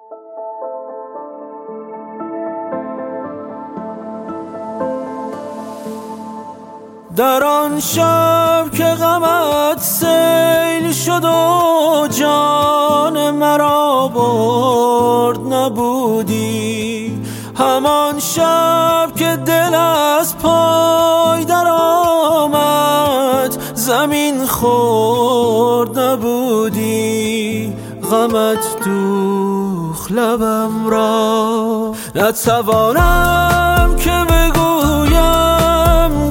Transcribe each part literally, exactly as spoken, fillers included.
در آن شب که غمت سیل شد و جان مرا برد نبودی، همان شب که دل از پای در آمد زمین خورد نبودی. غمت دوخت لبم را، نتوانم که بگویم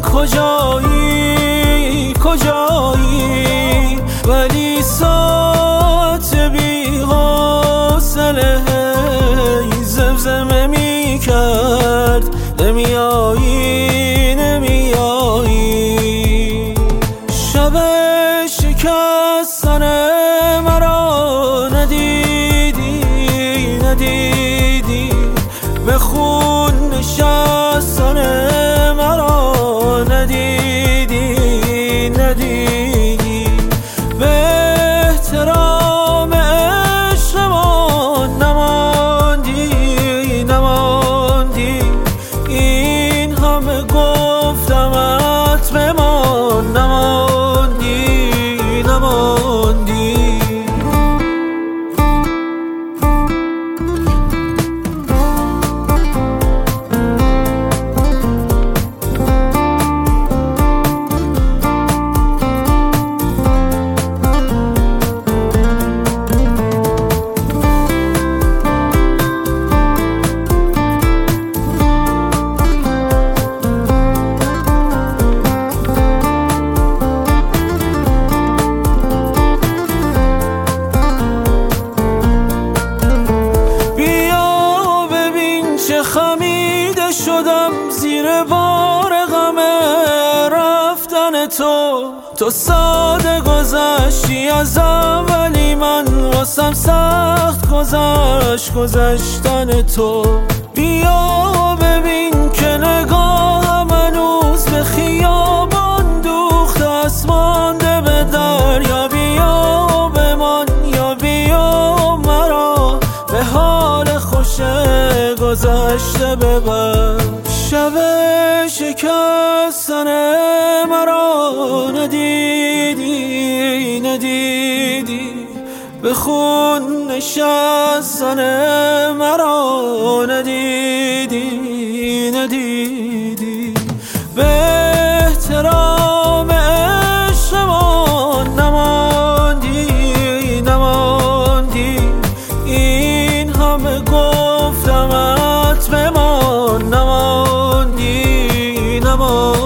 کجایی کجایی، ولی ساعت بی حوصله زمزمه می کرد نمیایی نمیایی. شب شکستن مرا ندیدی ندیدی، به خون نشستن مرا ندیدی ندیدی. به احترام عشقمان نماندی نماندی، این همه گفتمت بمان نماندی نماندی. خمیده شدم زیر بار غم رفتن تو، تو ساده گذشتی از اولی، من واسم سخت گذشت گذشتن تو. بیا ببین که نگاهم هنوز به خیابان دوخته است مانده به دریا. بیا بمان یا بیا مرا به حال خوش گذشته ببر. شب شکستن مرا ندیدی ندیدی، به خون نشستن مرا ندیدی ندیدی. به احترام عشقمان نماندی نماندی، این همه گفتمت بمان نماندی نماندی.